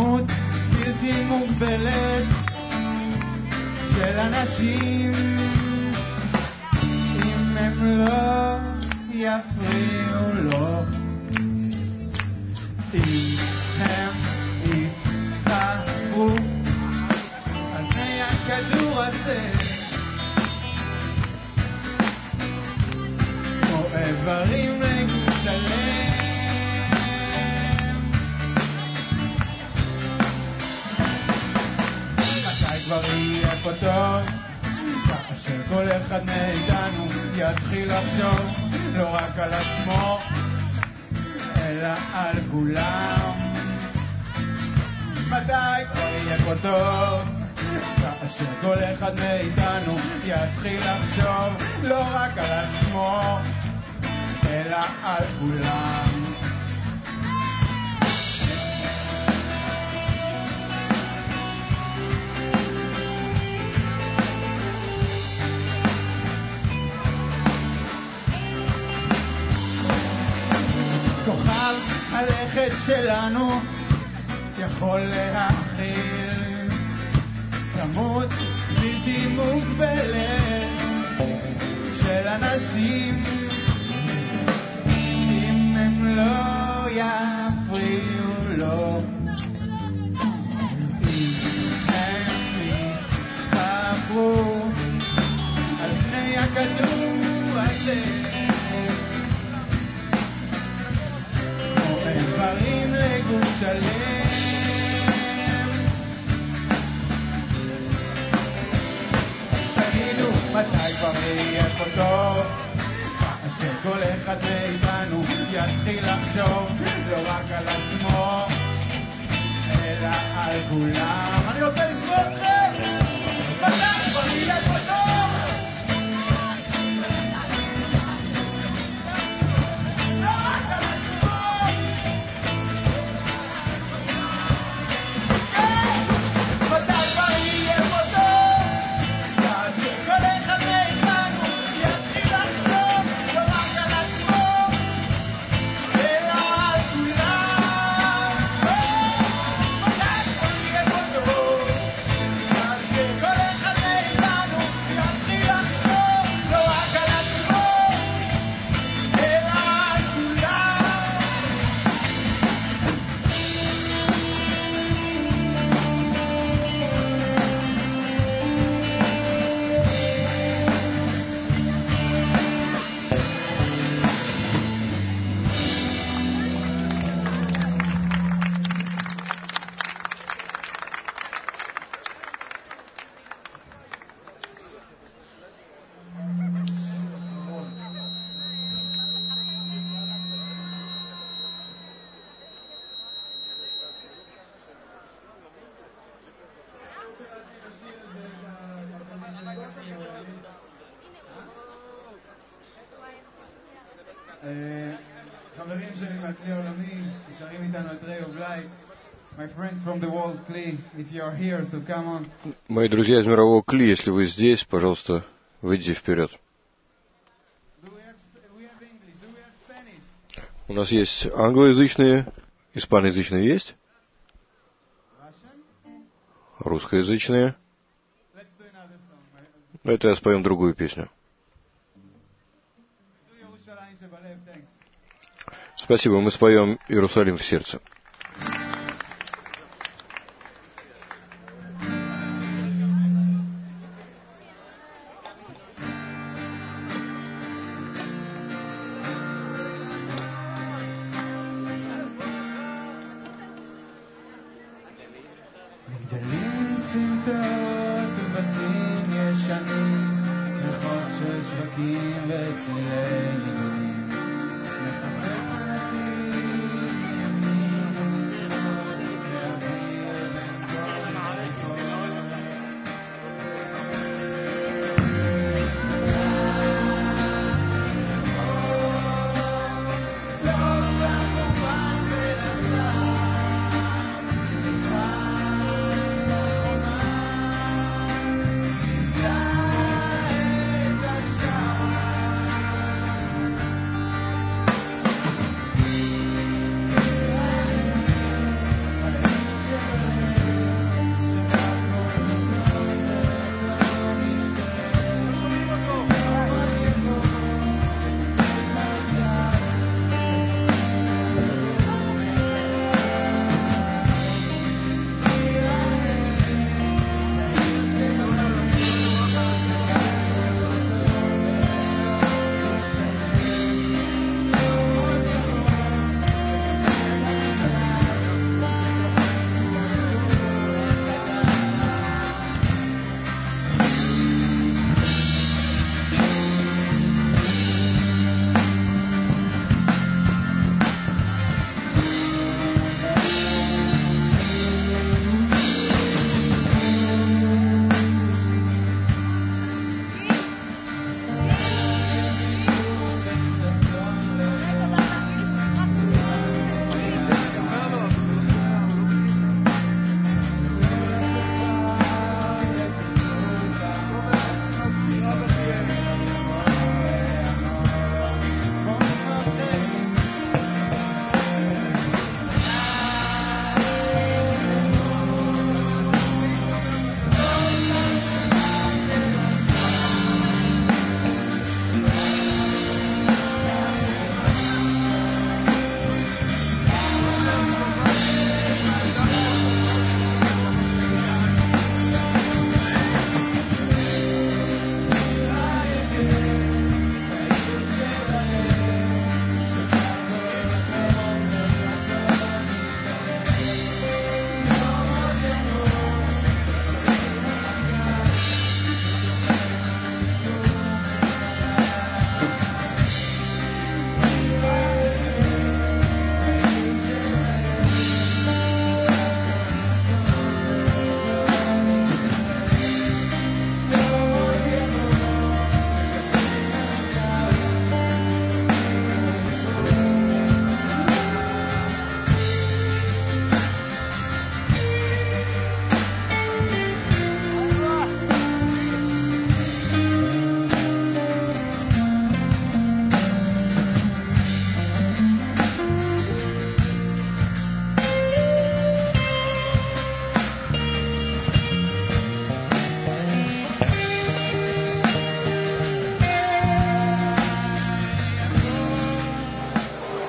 כמות בלתי מוגבלת של אנשים, אם הם לא יפריעו לו, אם הם יתחברו על פני הכדור הזה כמו איברים לגוף שלם. מתי כבר יהיה פה טוב? כאשר כל אחד מאיתנו יתחיל לחשוב לא רק על עצמו אלא על כולם. מתי כבר יהיה פה טוב? כאשר כל אחד מאיתנו יתחיל לחשוב לא רק על עצמו אלא על כולם. כוכב הלכת שלנו יכול להכיל כמות בלתי מוגבלת של אנשים, אם הם לא יפריעו לו, אם הם יתחברו על פני הכדור הזה כמו איברים לגוף שלם. מתי כבר יהיה פה טוב? כאשר כל אחד מאיתנו יתחיל לחשוב לא רק על עצמו אלא על כולם. אני רוצה לשמוע אתכם! מתי כבר יהיה פה טוב? לא רק על עצמו! כן! מתי כבר יהיה פה טוב? כאשר כל אחד מאיתנו יתחיל לחשוב לא רק על עצמו אלא על כולם. מתי כבר יהיה פה טוב? כאשר כל אחד מאיתנו יתחיל לחשוב לא רק על עצמו אלא על כולם. חברים שלי מהכלי העולמי ששרים איתנו את Ray of Light, my friends from the world Kli, if you are here, so come on. Мои друзья из мирового Кли, если вы здесь, пожалуйста, выйдите вперед. У нас есть англоязычные, испаноязычные есть, русскоязычные. Это споем другую песню. Спасибо, мы споем «Иерусалим в сердце». מגדלים סמטות ובתים ישנים, ריחות של שווקים וצלילי